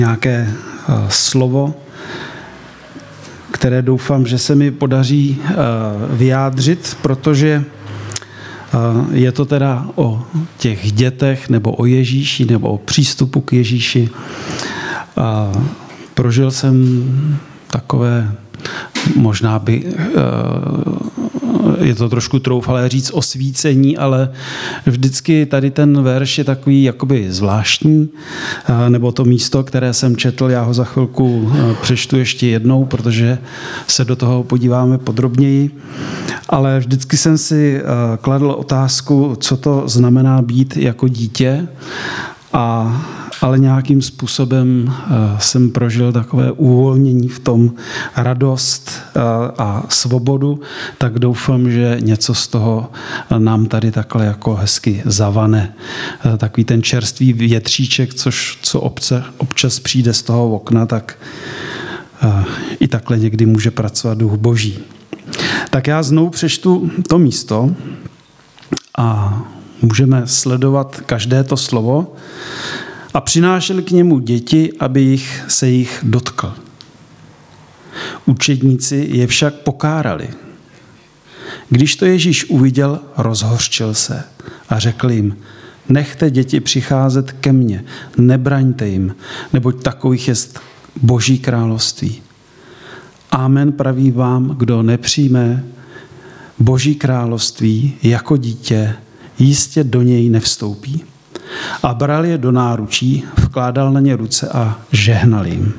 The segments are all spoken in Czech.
nějaké slovo, které doufám, že se mi podaří vyjádřit, protože je to teda o těch dětech, nebo o Ježíši, nebo o přístupu k Ježíši. Prožil jsem takové, možná by, je to trošku troufalé říct osvícení, ale vždycky tady ten verš je takový jakoby zvláštní, nebo to místo, které jsem četl, já ho za chvilku přečtu ještě jednou, protože se do toho podíváme podrobněji, ale vždycky jsem si kladl otázku, co to znamená být jako dítě, ale nějakým způsobem jsem prožil takové uvolnění v tom, radost a svobodu, tak doufám, že něco z toho nám tady takhle jako hezky zavane. Takový ten čerstvý větříček, co občas přijde z toho okna, tak i takhle někdy může pracovat Duch Boží. Tak já znovu přečtu to místo a můžeme sledovat každé to slovo. A přinášeli k němu děti, aby se jich dotkl. Učedníci je však pokárali. Když to Ježíš uviděl, rozhořčil se a řekl jim, nechte děti přicházet ke mně, nebraňte jim, neboť takových jest Boží království. Amen praví vám, kdo nepřijme Boží království jako dítě, jistě do něj nevstoupí. A bral je do náručí, vkládal na ně ruce a žehnal jim.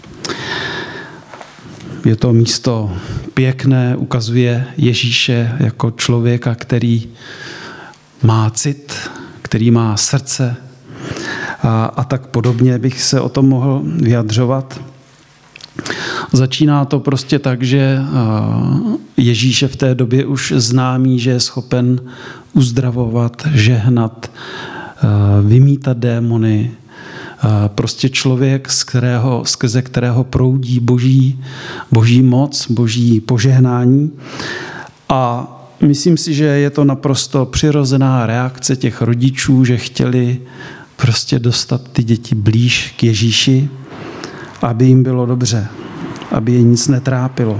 Je to místo pěkné, ukazuje Ježíše jako člověka, který má cit, který má srdce a tak podobně bych se o tom mohl vyjadřovat. Začíná to prostě tak, že Ježíš je v té době už známý, že je schopen uzdravovat, žehnat, vymítat démony. Prostě člověk, skrze kterého proudí boží moc, boží požehnání. A myslím si, že je to naprosto přirozená reakce těch rodičů, že chtěli prostě dostat ty děti blíž k Ježíši, aby jim bylo dobře, aby je nic netrápilo.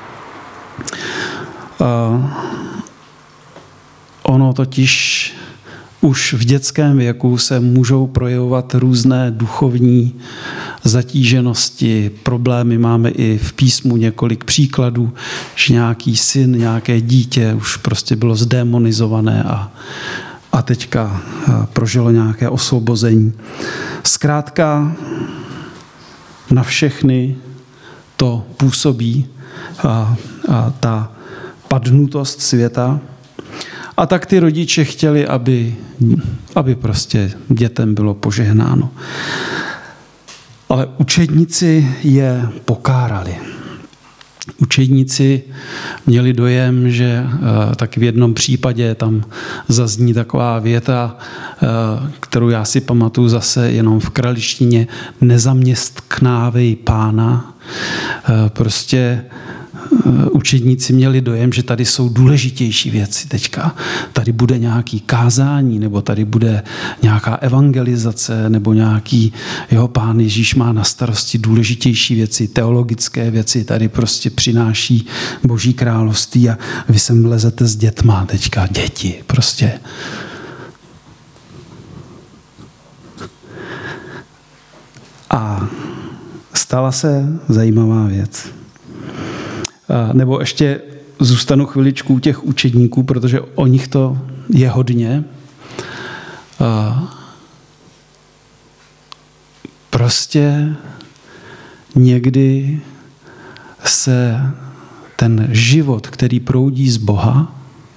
Ono totiž už v dětském věku se můžou projevovat různé duchovní zatíženosti, problémy. Máme i v písmu několik příkladů, že nějaký syn, nějaké dítě už prostě bylo zdémonizované a teďka prožilo nějaké osvobození. Zkrátka na všechny to působí ta padnutost světa. A tak ty rodiče chtěli, aby prostě dětem bylo požehnáno. Ale učedníci je pokárali. Učedníci měli dojem, že tak v jednom případě tam zazní taková věta, kterou já si pamatuju zase jenom v kraličtině, nezaměstnávej pána. Prostě učedníci měli dojem, že tady jsou důležitější věci teďka. Tady bude nějaký kázání, nebo tady bude nějaká evangelizace, nebo nějaký, Pán Ježíš má na starosti důležitější věci, teologické věci, tady prostě přináší Boží království a vy sem lezete s dětma teďka, děti prostě. A stala se zajímavá věc. Nebo ještě zůstanu chviličku u těch učedníků, protože o nich to je hodně. Prostě někdy se ten život, který proudí z Boha,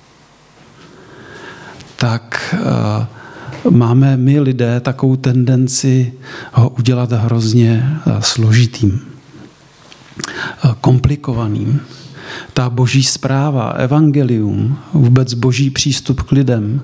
tak máme my lidé takovou tendenci ho udělat hrozně složitým, komplikovaným. Ta boží zpráva, evangelium, vůbec boží přístup k lidem,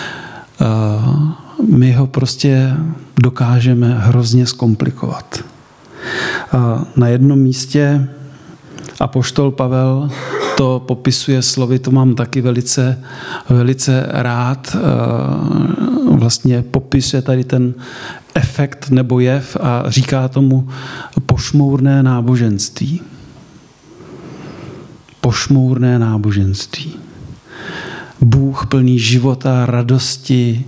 my ho prostě dokážeme hrozně zkomplikovat. Na jednom místě apoštol Pavel to popisuje slovy, to mám taky velice rád, vlastně popisuje tady ten efekt nebo jev a říká tomu pošmourné náboženství. Pošmourné náboženství. Bůh plný života, radosti,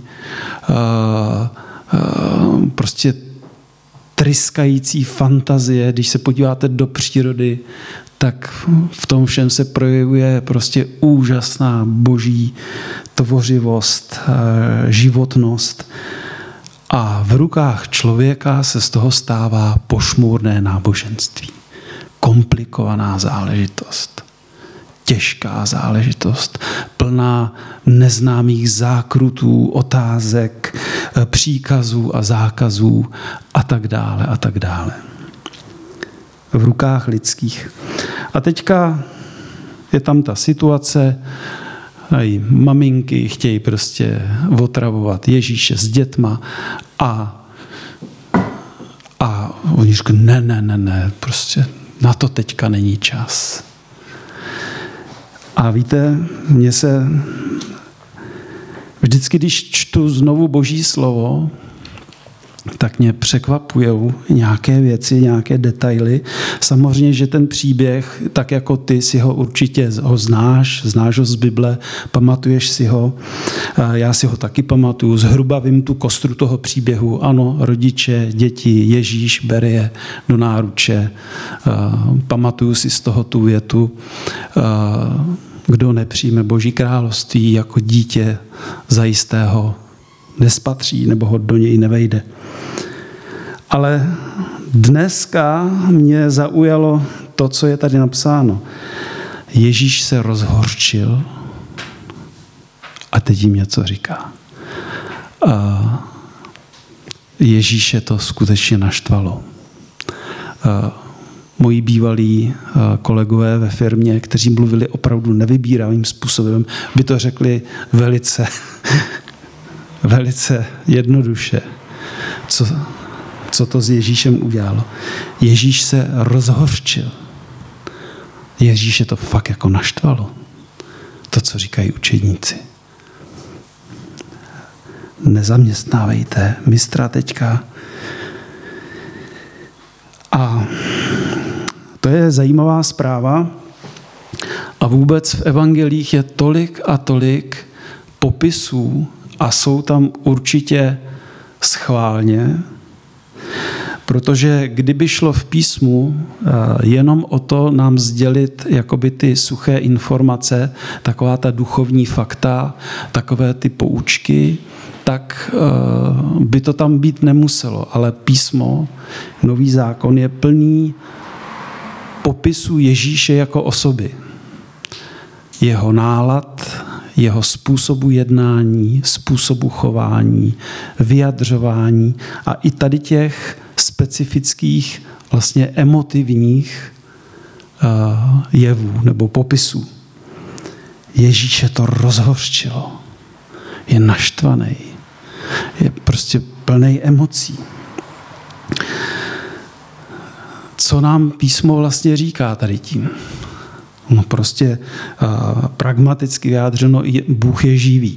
prostě tryskající fantazie. Když se podíváte do přírody, tak v tom všem se projevuje prostě úžasná boží tvořivost, životnost. A v rukách člověka se z toho stává pošmourné náboženství. Komplikovaná záležitost. Těžká záležitost, plná neznámých zákrutů, otázek, příkazů a zákazů a tak dále a tak dále. V rukách lidských. A teďka je tam ta situace, i maminky chtějí prostě otravovat Ježíše s dětma a oni říkají, ne, prostě na to teďka není čas. A víte, mě se vždycky, když čtu znovu Boží slovo, tak mě překvapují nějaké věci, nějaké detaily. Samozřejmě, že ten příběh, tak jako ty si ho určitě znáš ho z Bible, pamatuješ si ho, já si ho taky pamatuju, zhruba vím tu kostru toho příběhu. Ano, rodiče, děti, Ježíš bere je do náruče, pamatuju si z toho tu větu, kdo nepřijme Boží království jako dítě zajistého nespatří nebo ho do něj nevejde. Ale dneska mě zaujalo to, co je tady napsáno. Ježíš se rozhorčil a teď jim něco říká. Ježíše to skutečně naštvalo. Moji bývalí kolegové ve firmě, kteří mluvili opravdu nevybíravým způsobem, by to řekli velice jednoduše, co to s Ježíšem udělalo. Ježíš se rozhorčil. Ježíše to fakt jako naštvalo. To, co říkají učedníci. Nezaměstnávejte mistra teďka. A to je zajímavá zpráva. A vůbec v evangelích je tolik a tolik popisů a jsou tam určitě schválně, protože kdyby šlo v písmu jenom o to nám sdělit jakoby ty suché informace, taková ta duchovní fakta, takové ty poučky, tak by to tam být nemuselo. Ale písmo, Nový zákon je plný popisu Ježíše jako osoby. Jeho nálad, jeho způsobu jednání, způsobu chování, vyjadřování a i tady těch specifických, vlastně emotivních jevů nebo popisů. Ježíše to rozhořčilo. Je naštvaný. Je prostě plný emocí. Co nám písmo vlastně říká tady tím? No prostě pragmaticky vyjádřeno, Bůh je živý.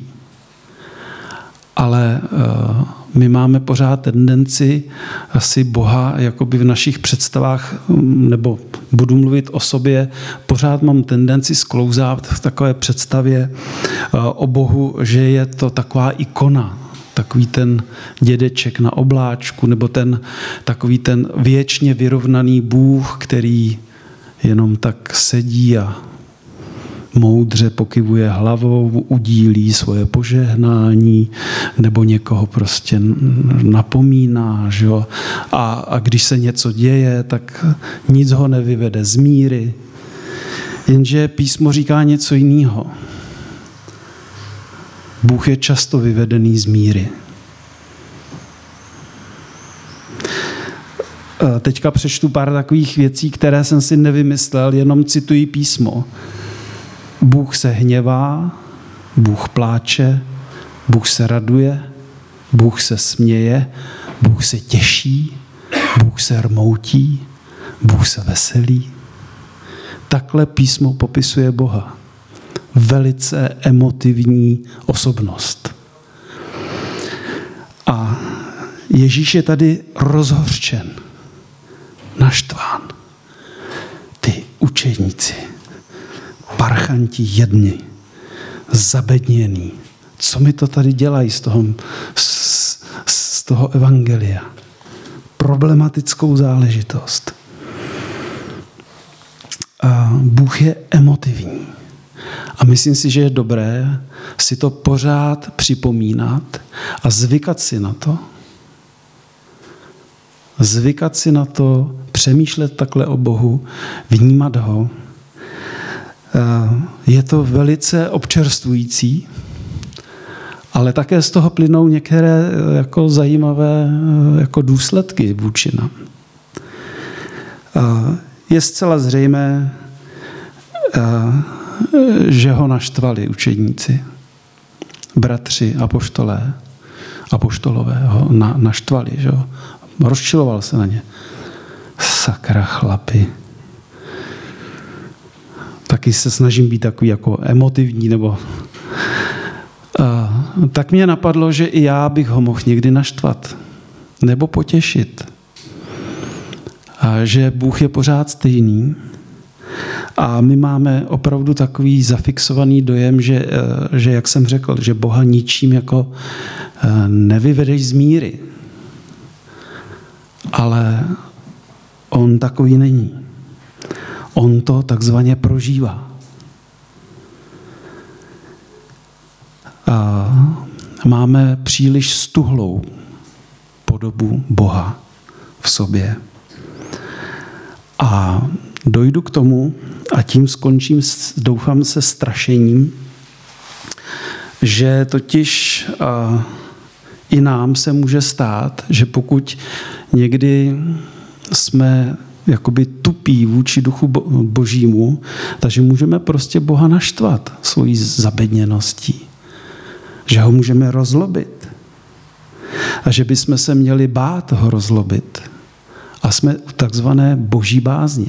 Ale my máme pořád tendenci asi Boha jakoby v našich představách, nebo budu mluvit o sobě, pořád mám tendenci sklouzat v takové představě o Bohu, že je to taková ikona, takový ten dědeček na obláčku, nebo takový ten věčně vyrovnaný Bůh, který jenom tak sedí a moudře pokyvuje hlavou, udílí svoje požehnání nebo někoho prostě napomíná. Že? A když se něco děje, tak nic ho nevyvede z míry. Jenže písmo říká něco jiného. Bůh je často vyvedený z míry. Teďka přečtu pár takových věcí, které jsem si nevymyslel, jenom cituji písmo. Bůh se hněvá, Bůh pláče, Bůh se raduje, Bůh se směje, Bůh se těší, Bůh se rmoutí, Bůh se veselí. Takhle písmo popisuje Boha. Velice emotivní osobnost. Ježíš je tady rozhořčen, naštván. Ty učedníci, parchanti jedni, zabedněný. Co mi to tady dělají z toho evangelia? Problematickou záležitost. A Bůh je emotivní. A myslím si, že je dobré si to pořád připomínat a zvykat si na to. Zvykat si na to, přemýšlet takhle o Bohu, vnímat ho. Je to velice občerstvující, ale také z toho plynou některé jako zajímavé jako důsledky vůči nám. Je zcela zřejmé, že ho naštvali učedníci. Bratři apoštolové ho naštvali. Že ho? Rozčiloval se na ně. Sakra chlapi. Taky se snažím být takový jako emotivní, nebo tak mě napadlo, že i já bych ho mohl někdy naštvat. Nebo potěšit. A že Bůh je pořád stejný. A my máme opravdu takový zafixovaný dojem, že jak jsem řekl, že Boha ničím jako nevyvedeš z míry. Ale on takový není. On to takzvaně prožívá. A máme příliš stuhlou podobu Boha v sobě. A dojdu k tomu, a tím skončím, doufám se, strašením, že totiž i nám se může stát, že pokud někdy jsme jakoby tupí vůči duchu božímu, takže můžeme prostě Boha naštvat svojí zabedněností. Že ho můžeme rozlobit. A že bychom se měli bát ho rozlobit. A jsme v takzvané boží bázně.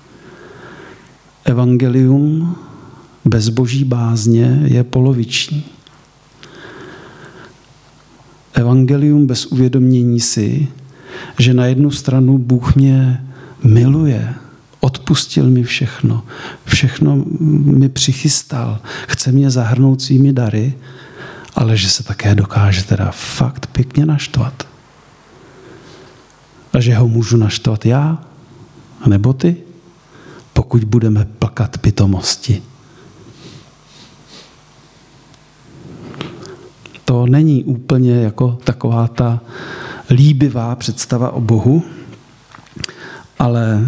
Evangelium bez boží bázně je poloviční. Evangelium bez uvědomění si, že na jednu stranu Bůh mě miluje, odpustil mi všechno, všechno mi přichystal, chce mě zahrnout svými dary, ale že se také dokáže teda fakt pěkně naštvat. A že ho můžu naštvat já, anebo ty, pokud budeme plkat pitomosti. To není úplně jako taková ta líbivá představa o Bohu, ale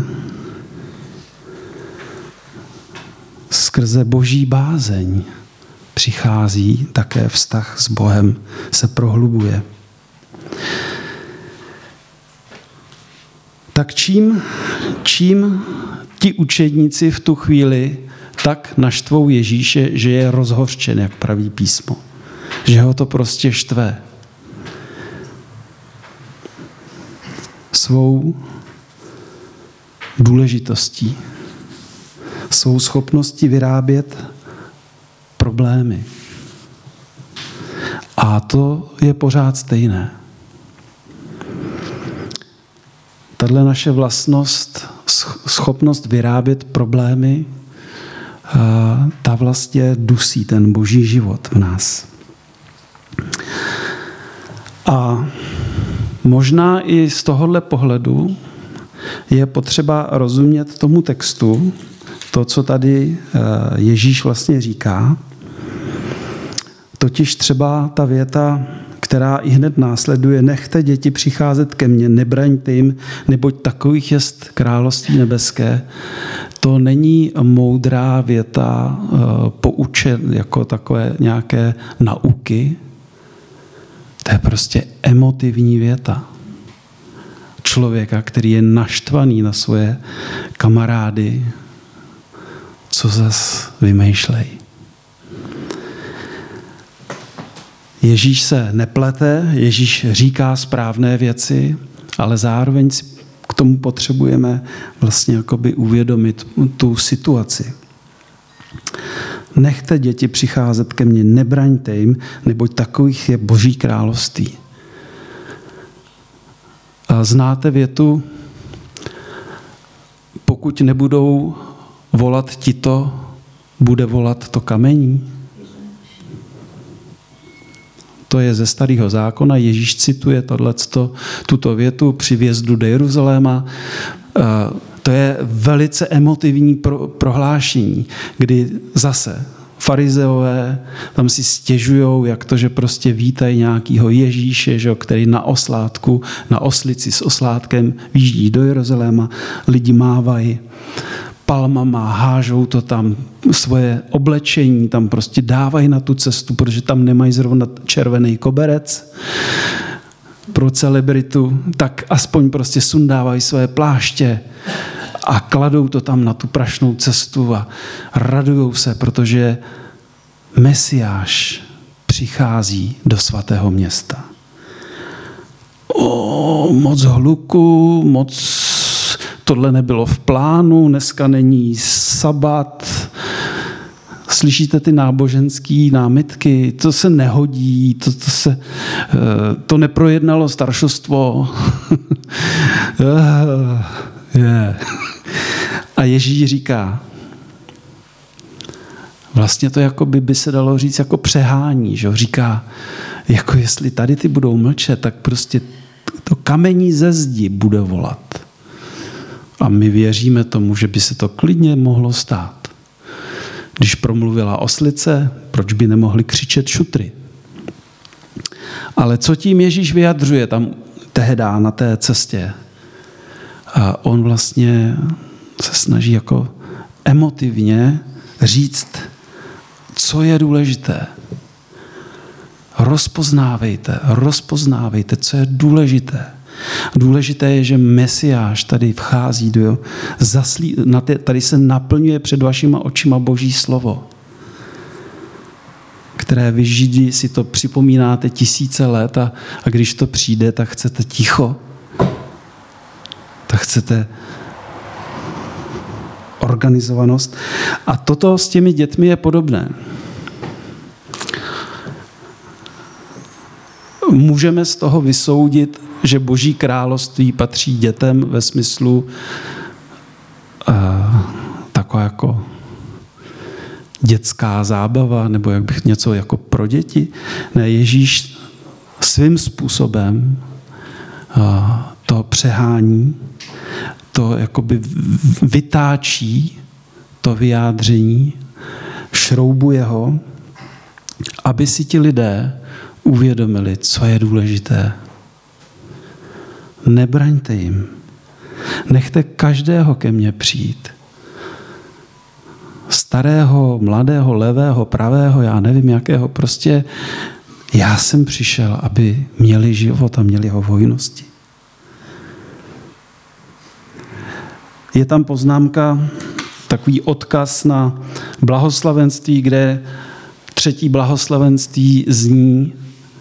skrze boží bázeň přichází také vztah s Bohem, se prohlubuje. Tak čím ti učedníci v tu chvíli tak naštvou Ježíše, že je rozhořčen, jak praví písmo. Že ho to prostě štve. Svou důležitostí, svou schopností vyrábět problémy. A to je pořád stejné. Tahle naše vlastnost, schopnost vyrábět problémy, ta vlastně dusí ten boží život v nás. A možná i z tohohle pohledu je potřeba rozumět tomu textu, to, co tady Ježíš vlastně říká, totiž třeba ta věta, která i hned následuje: nechte děti přicházet ke mně, nebraňte jim, neboť takových jest království nebeské. To není moudrá věta jako takové nějaké nauky. To je prostě emotivní věta člověka, který je naštvaný na svoje kamarády, co zas vymýšlej. Ježíš se neplete, Ježíš říká správné věci, ale zároveň k tomu potřebujeme vlastně jakoby uvědomit tu situaci. Nechte děti přicházet ke mně, nebraňte jim, neboť takových je Boží království. Znáte větu, pokud nebudou volat tito, bude volat to kamení? To je ze Starého zákona. Ježíš cituje tuto větu při vjezdu do Jeruzaléma. To je velice emotivní prohlášení, kdy zase farizeové tam si stěžujou, jak to, že prostě vítají nějakého Ježíše, že, který na oslátku, na oslici s oslátkem výjíždí do Jeruzaléma, lidi mávají palmama, hážou to tam, svoje oblečení tam prostě dávají na tu cestu, protože tam nemají zrovna červený koberec pro celebritu, tak aspoň prostě sundávají své pláště a kladou to tam na tu prašnou cestu a radujou se, protože Mesiáš přichází do svatého města. Moc hluku, tohle nebylo v plánu, dneska není sabat. Slyšíte ty náboženské námitky, to se nehodí, to neprojednalo staršostvo. A Ježíš říká, vlastně to jako by se dalo říct jako přehání, že? Říká, jako jestli tady ty budou mlčet, tak prostě to kamení ze zdi bude volat. A my věříme tomu, že by se to klidně mohlo stát. Když promluvila oslice, proč by nemohli křičet šutry? Ale co tím Ježíš vyjadřuje tam tehdy na té cestě? A on vlastně se snaží jako emotivně říct, co je důležité. Rozpoznávejte, co je důležité. Důležité je, že Mesiáš tady vchází, tady se naplňuje před vašima očima Boží slovo, které vy Židi si to připomínáte tisíce let a když to přijde, tak chcete ticho, tak chcete organizovanost. A toto s těmi dětmi je podobné. Můžeme z toho vysoudit, že Boží království patří dětem ve smyslu taková jako dětská zábava, nebo jak bych něco jako pro děti. Ne, Ježíš svým způsobem to přehání, to jakoby vytáčí to vyjádření, šroubuje ho, aby si ti lidé uvědomili, co je důležité. Nebraňte jim. Nechte každého ke mně přijít. Starého, mladého, levého, pravého, já nevím jakého, prostě já jsem přišel, aby měli život a měli ho v hojnosti. Je tam poznámka, takový odkaz na blahoslavenství, kde 3. blahoslavenství zní,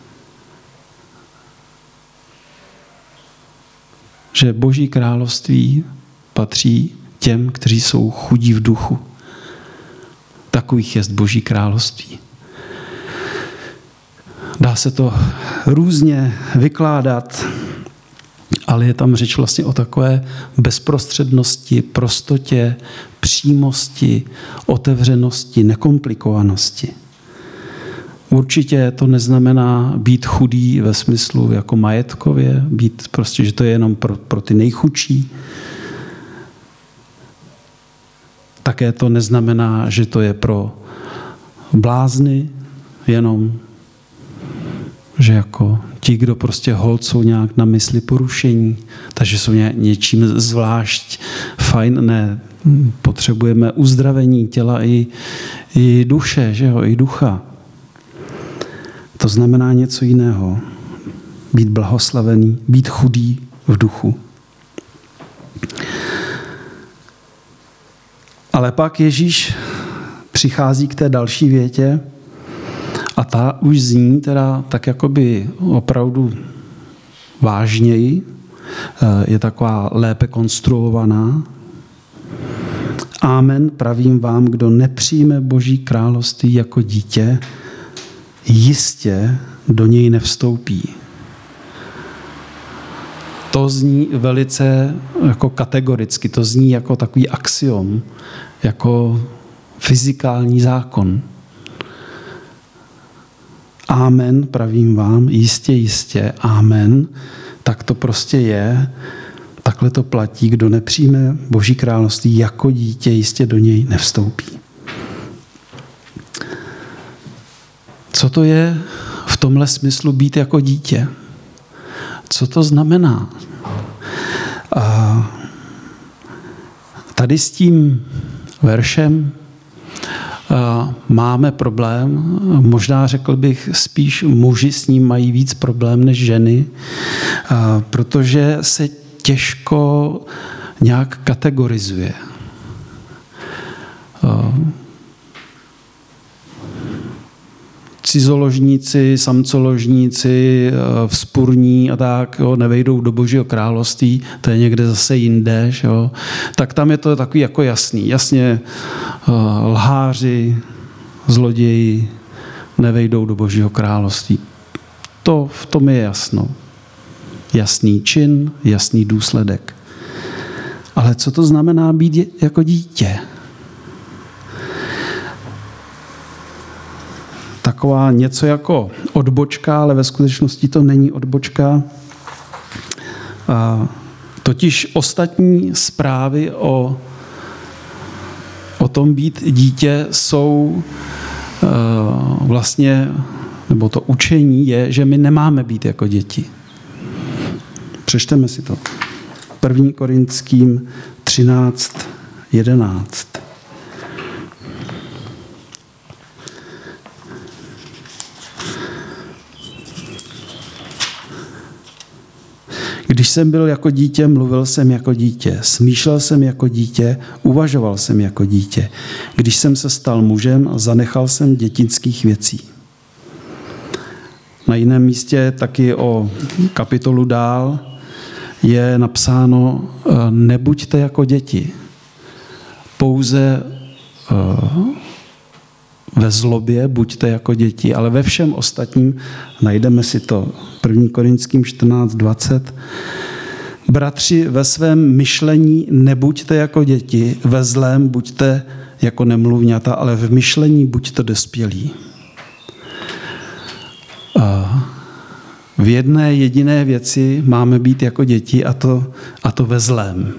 že Boží království patří těm, kteří jsou chudí v duchu. Takových jest Boží království. Dá se to různě vykládat, ale je tam řeč vlastně o takové bezprostřednosti, prostotě, přímosti, otevřenosti, nekomplikovanosti. Určitě to neznamená být chudý ve smyslu jako majetkově, být prostě, že to je jenom pro ty nejchudší. Také to neznamená, že to je pro blázny, jenom, že jako ti, kdo prostě holt jsou nějak na mysli porušení, takže jsou něčím zvlášť fajn, ne, potřebujeme uzdravení těla i duše, že jo, i ducha. To znamená něco jiného. Být blahoslavený, být chudý v duchu. Ale pak Ježíš přichází k té další větě a ta už zní teda tak jakoby opravdu vážněji. Je taková lépe konstruovaná. Amen, pravím vám, kdo nepřijme Boží království jako dítě, jistě do něj nevstoupí. To zní velice jako kategoricky, to zní jako takový axiom, jako fyzikální zákon. Amen, pravím vám, jistě, jistě, amen, tak to prostě je, takhle to platí, kdo nepřijme Boží království jako dítě, jistě do něj nevstoupí. Co to je v tomhle smyslu být jako dítě? Co to znamená? Tady s tím veršem máme problém, možná řekl bych spíš muži s ním mají víc problém než ženy, protože se těžko nějak kategorizuje. Cizoložníci, samcoložníci, vzpurní a tak, jo, nevejdou do Božího království, to je někde zase jinde, jo. Tak tam je to takový jako jasný. Jasně lháři, zloději nevejdou do Božího království. To v tom je jasno. Jasný čin, jasný důsledek. Ale co to znamená být jako dítě? Taková něco jako odbočka, ale ve skutečnosti to není odbočka. Totiž ostatní zprávy o tom být dítě jsou vlastně, nebo to učení je, že my nemáme být jako děti. Přečteme si to. 1. Korinským 13:11. Když jsem byl jako dítě, mluvil jsem jako dítě, smýšlel jsem jako dítě, uvažoval jsem jako dítě. Když jsem se stal mužem, zanechal jsem dětinských věcí. Na jiném místě taky o kapitolu dál je napsáno, nebuďte jako děti, pouze ve zlobě buďte jako děti, ale ve všem ostatním najdeme si to 1. Korinským 14:20. Bratři, ve svém myšlení nebuďte jako děti, ve zlém buďte jako nemluvňata, ale v myšlení buďte dospělí. V jedné jediné věci máme být jako děti a to ve zlém.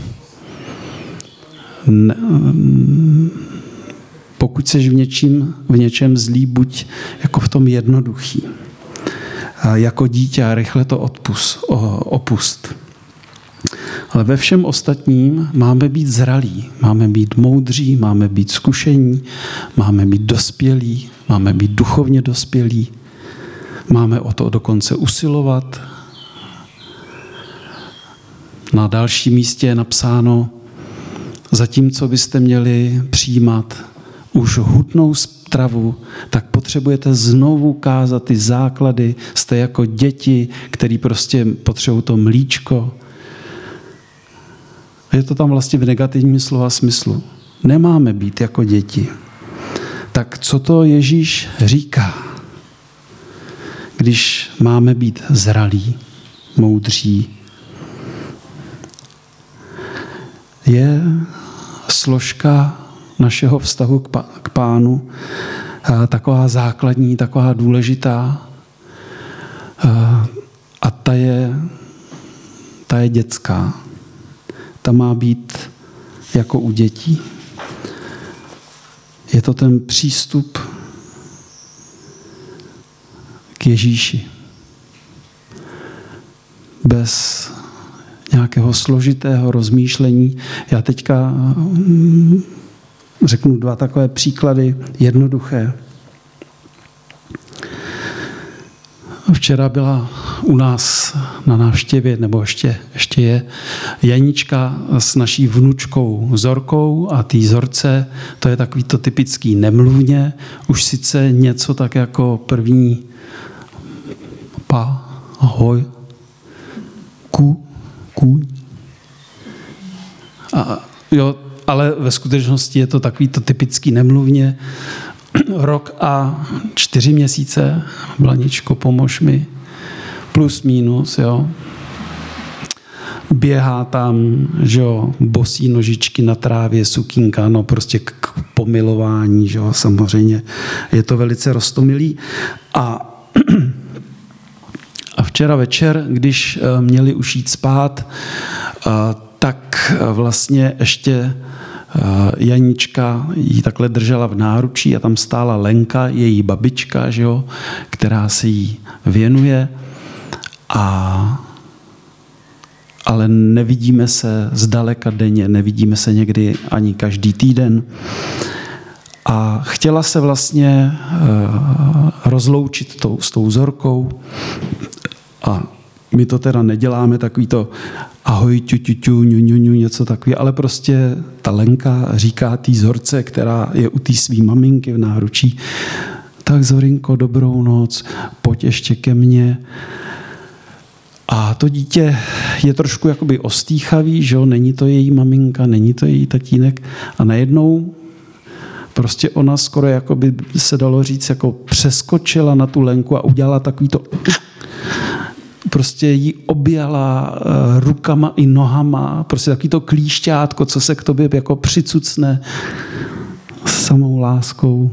Pokud seš v něčem zlý, buď jako v tom jednoduchý. Jako dítě a rychle to opust. Ale ve všem ostatním máme být zralí, máme být moudří, máme být zkušení, máme být dospělí, máme být duchovně dospělí, máme o to dokonce usilovat. Na dalším místě je napsáno, zatímco byste měli přijímat už hutnou stravu, tak potřebujete znovu kázat ty základy. Jste jako děti, který prostě potřebují to mlíčko. Je to tam vlastně v negativním slova smyslu. Nemáme být jako děti. Tak co to Ježíš říká? Když máme být zralí, moudří, je složka našeho vztahu k Pánu taková základní, taková důležitá a ta je dětská. Ta má být jako u dětí. Je to ten přístup k Ježíši. Bez nějakého složitého rozmýšlení. Já teďka řeknu 2 takové příklady, jednoduché. Včera byla u nás na návštěvě, nebo ještě je, Janička s naší vnučkou Zorkou a té Zorce, to je takový to typický nemluvně, už sice něco tak jako první ahoj, kůň. Jo, ale ve skutečnosti je to takový to typický nemluvně. Rok a 4 měsíce, Blaničko, pomož mi, plus minus, jo. běhá tam, že jo, bosí nožičky na trávě, sukínka, no prostě k pomilování, že jo, samozřejmě. Je to velice roztomilý. A včera večer, když měli už jít spát, tak vlastně ještě Janička jí takhle držela v náručí a tam stála Lenka, její babička, že jo, která se jí věnuje. Ale nevidíme se zdaleka denně, nevidíme se někdy ani každý týden. A chtěla se vlastně rozloučit s tou Zorkou. A my to teda neděláme, takový to ahoj, ťu, ňu, něco takový, ale prostě ta Lenka říká té Zorce, která je u té svý maminky v náručí, tak Zorinko, dobrou noc, pojď ještě ke mně. A to dítě je trošku jakoby ostýchavý, že jo? Není to její maminka, není to její tatínek. A najednou prostě ona skoro jakoby se dalo říct, jako přeskočila na tu Lenku a udělala takový to... Prostě ji objala rukama i nohama, prostě takový to klíšťátko, co se k tobě jako přicucne samou láskou.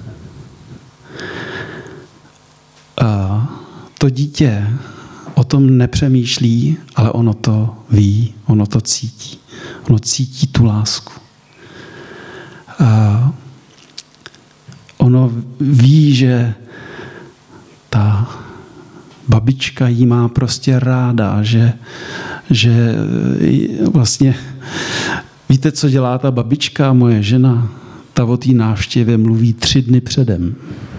A to dítě o tom nepřemýšlí, ale ono to ví, ono to cítí. Ono cítí tu lásku. A ono ví, že ta babička jí má prostě ráda, že vlastně víte, co dělá ta babička, moje žena? Ta o té návštěvě mluví 3 dny předem.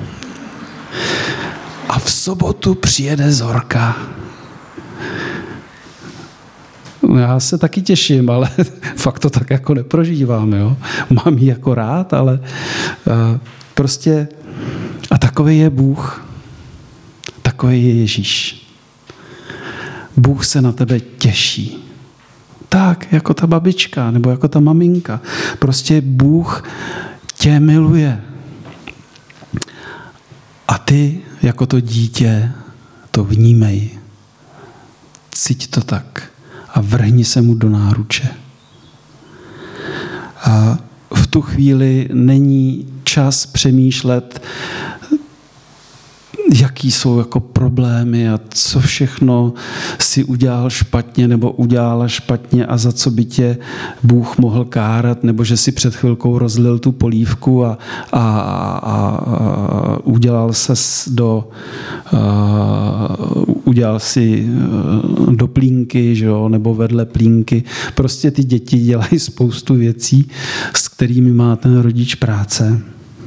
A v sobotu přijede Zorka. Já se taky těším, ale fakt to tak jako neprožívám. Jo? Mám ji jako rád, ale prostě a takový je Bůh. Takový je Ježíš. Bůh se na tebe těší. Tak, jako ta babička nebo jako ta maminka. Prostě Bůh tě miluje. A ty, jako to dítě, to vnímej. Cíť to tak a vrhni se mu do náruče. A v tu chvíli není čas přemýšlet, jaký jsou jako problémy a co všechno si udělal špatně nebo udělala špatně a za co by tě Bůh mohl kárat, nebo že si před chvilkou rozlil tu polívku a udělal si do plínky, že jo, nebo vedle plínky. Prostě ty děti dělají spoustu věcí, s kterými má ten rodič práce.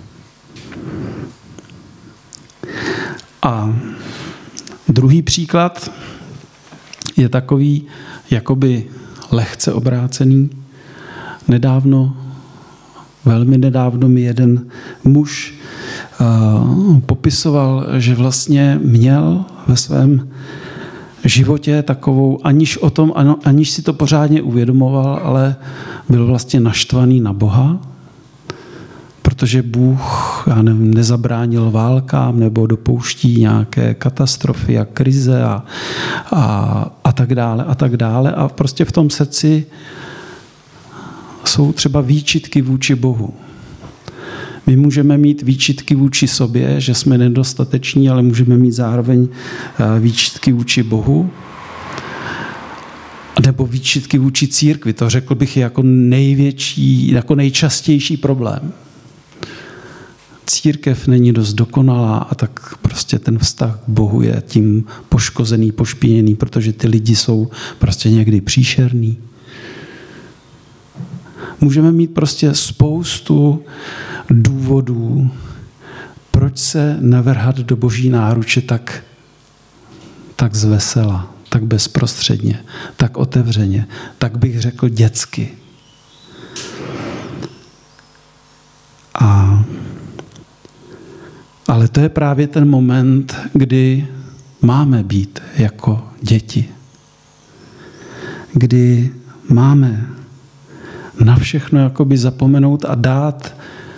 A druhý příklad je takový jakoby lehce obrácený. Velmi nedávno mi jeden muž popisoval, že vlastně měl ve svém životě takovou, aniž si to pořádně uvědomoval, ale byl vlastně naštvaný na Boha, protože Bůh, nezabránil válkám nebo dopouští nějaké katastrofy a krize a tak dále a tak dále. A prostě v tom srdci jsou třeba výčitky vůči Bohu. My můžeme mít výčitky vůči sobě, že jsme nedostateční, ale můžeme mít zároveň výčitky vůči Bohu. Nebo výčitky vůči církvi. To řekl bych jako nejčastější problém. Církev není dost dokonalá a tak prostě ten vztah k Bohu je tím poškozený, pošpiněný, protože ty lidi jsou prostě někdy příšerný. Můžeme mít prostě spoustu důvodů, proč se nevrhat do Boží náruče tak zvesela, tak bezprostředně, tak otevřeně, tak bych řekl dětsky. Ale to je právě ten moment, kdy máme být jako děti. Kdy máme na všechno jakoby zapomenout a dát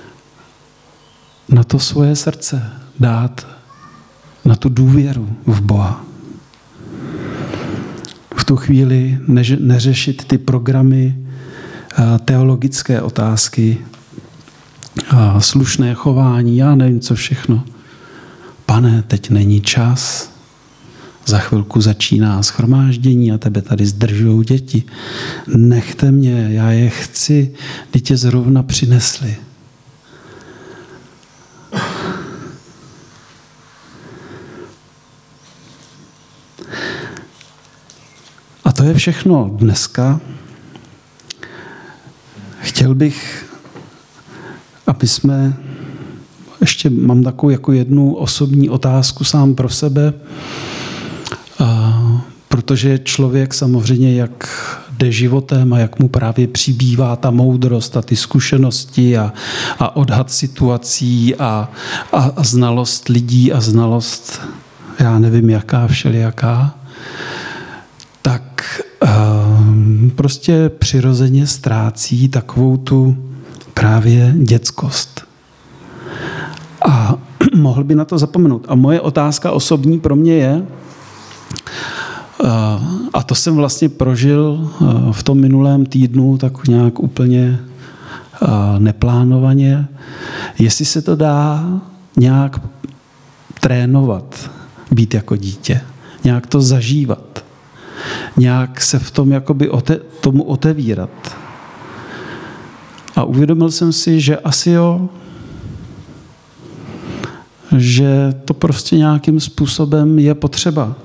na to svoje srdce, dát na tu důvěru v Boha. V v tu chvíli neřešit ty programy, teologické otázky, slušné chování, já nevím, co všechno. Pane, teď není čas, za chvilku začíná shromáždění a tebe tady zdržujou děti. Nechte mě, já je chci, dítě zrovna přinesli. A to je všechno dneska. Chtěl bych, aby jsme, ještě mám takovou jako jednu osobní otázku sám pro sebe, protože člověk samozřejmě, jak jde životem a jak mu právě přibývá ta moudrost a ty zkušenosti a odhad situací a znalost lidí a znalost, já nevím jaká, všelijaká, tak prostě přirozeně ztrácí takovou tu právě dětskost. A mohl by na to zapomenout. A moje otázka osobní pro mě je, a to jsem vlastně prožil v tom minulém týdnu tak nějak úplně neplánovaně, jestli se to dá nějak trénovat, být jako dítě, nějak to zažívat, nějak se v tom jakoby tomu otevírat. A uvědomil jsem si, že asi jo, že to prostě nějakým způsobem je potřeba.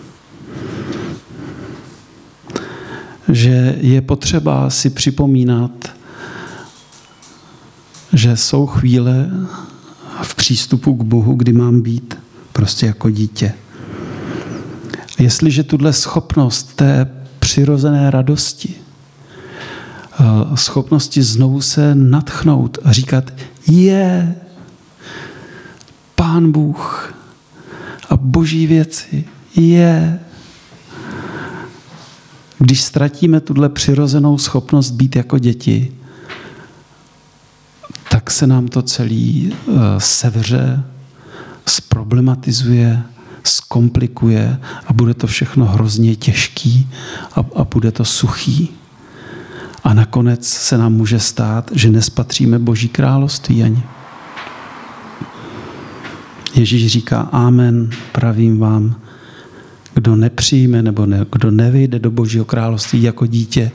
Že je potřeba si připomínat, že jsou chvíle v přístupu k Bohu, kdy mám být prostě jako dítě. Jestliže tuhle schopnost té přirozené radosti, schopnosti znovu se nadchnout a říkat je Pán Bůh a boží věci je. Když ztratíme tuhle přirozenou schopnost být jako děti, tak se nám to celý sevře, zproblematizuje, zkomplikuje a bude to všechno hrozně těžký a bude to suchý. A nakonec se nám může stát, že nespatříme Boží království ani. Ježíš říká amen, pravím vám, kdo nepřijme nebo kdo nevejde do Božího království jako dítě,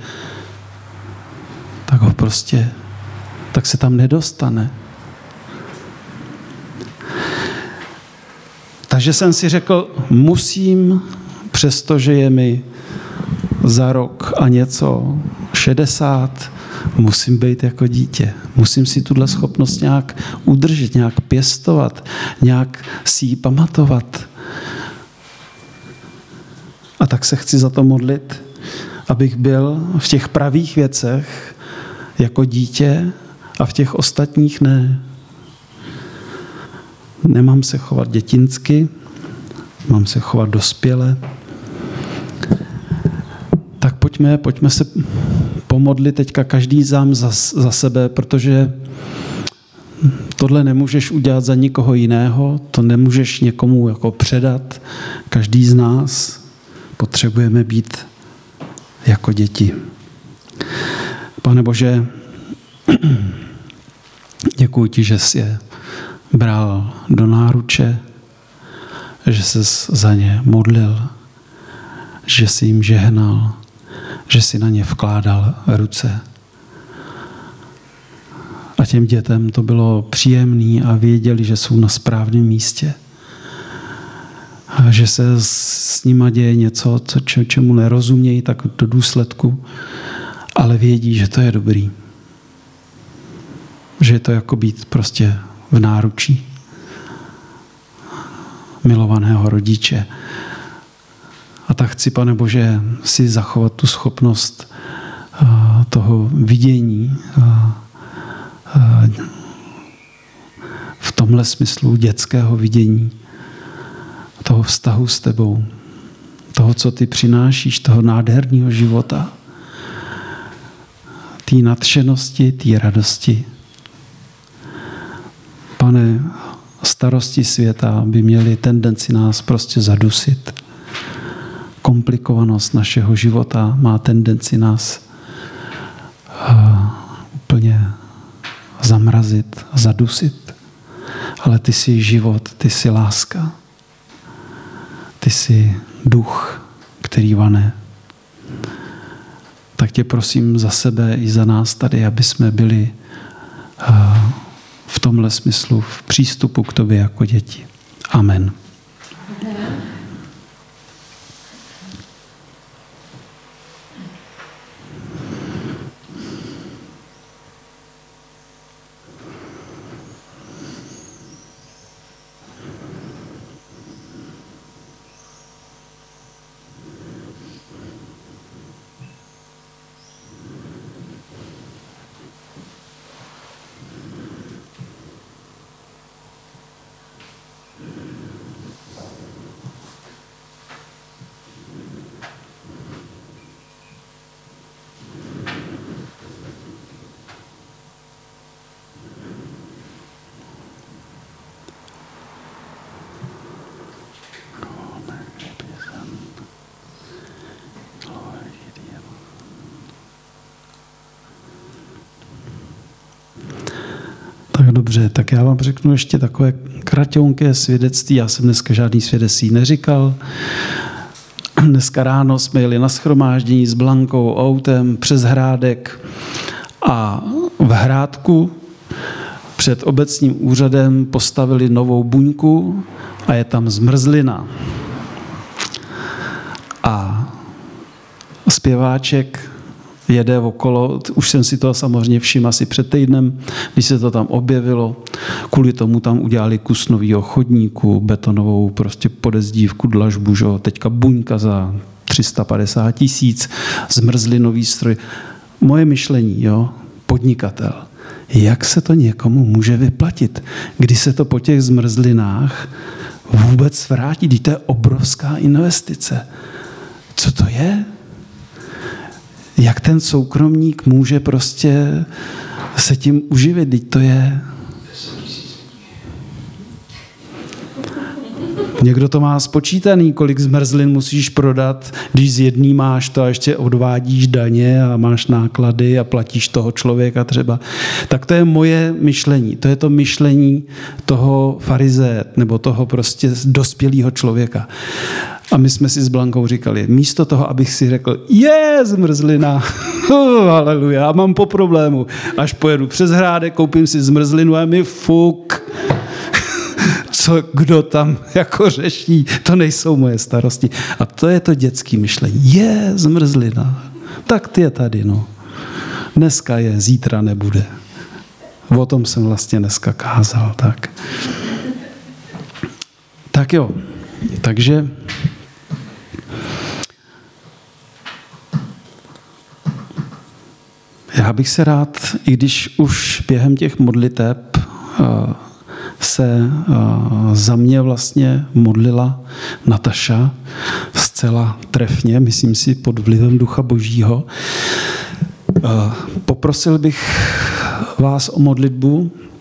tak se tam nedostane. Takže jsem si řekl, musím, přestože je mi za rok a něco 60, musím být jako dítě. Musím si tuhle schopnost nějak udržet, nějak pěstovat, nějak si ji pamatovat. A tak se chci za to modlit, abych byl v těch pravých věcech jako dítě a v těch ostatních ne. Nemám se chovat dětinsky, mám se chovat dospěle. Tak pojďme se pomodlit teďka každý za sebe, protože tohle nemůžeš udělat za nikoho jiného, to nemůžeš někomu jako předat. Každý z nás potřebujeme být jako děti. Pane Bože, děkuji ti, že jsi je bral do náruče, že jsi za ně modlil, že jsi jim žehnal, že jsi na ně vkládal ruce. A těm dětem to bylo příjemné a věděli, že jsou na správném místě. A že se s nima děje něco, čemu nerozumějí, tak do důsledku, ale vědí, že to je dobrý. Že je to jako být prostě v náručí milovaného rodiče. A tak chci, Pane Bože, si zachovat tu schopnost toho vidění v tomhle smyslu dětského vidění, toho vztahu s tebou, toho, co ty přinášíš, toho nádherného života, té nadšenosti, té radosti. Pane, starosti světa by měly tendenci nás prostě zadusit. komplikovanost našeho života má tendenci nás úplně zamrazit, zadusit. Ale ty jsi život, ty jsi láska. Ty jsi duch, který vane. Tak tě prosím za sebe i za nás tady, aby jsme byli v tomhle smyslu v přístupu k tobě jako děti. Amen. Tak dobře, tak já vám řeknu ještě takové kraťonké svědectví. Já jsem dneska žádný svědectví neříkal. Dneska ráno jsme jeli na shromáždění s Blankou autem přes Hrádek a v Hrádku před obecním úřadem postavili novou buňku a je tam zmrzlina. A zpěváček jede okolo, už jsem si to samozřejmě všiml asi před týdnem, když se to tam objevilo. Kvůli tomu tam udělali kus novýho chodníku, betonovou prostě podezdívku, dlažbu, že? Teďka buňka za 350 000, zmrzlinový stroj. Moje myšlení, jo, podnikatel. Jak se to někomu může vyplatit, když se to po těch zmrzlinách vůbec vrátí? Když to je obrovská investice. Co to je? Jak ten soukromník může prostě se tím uživit? Teď to je... Někdo to má spočítaný, kolik zmrzlin musíš prodat, když z jedný máš to a ještě odvádíš daně a máš náklady a platíš toho člověka třeba. Tak to je moje myšlení. To je to myšlení toho farize nebo toho prostě dospělého člověka. A my jsme si s Blankou říkali, místo toho, abych si řekl, zmrzlina, haleluja, mám po problému. Až pojedu přes Hrádek, koupím si zmrzlinu a mi fuk. Kdo tam jako řeší, to nejsou moje starosti. A to je to dětské myšlení. Zmrzlina. Tak ty je tady, no. Dneska je, zítra nebude. O tom jsem vlastně dneska kázal. Tak jo. Takže já bych se rád, i když už během těch modliteb se za mě vlastně modlila Nataša zcela trefně, myslím si pod vlivem Ducha Božího. Poprosil bych vás o modlitbu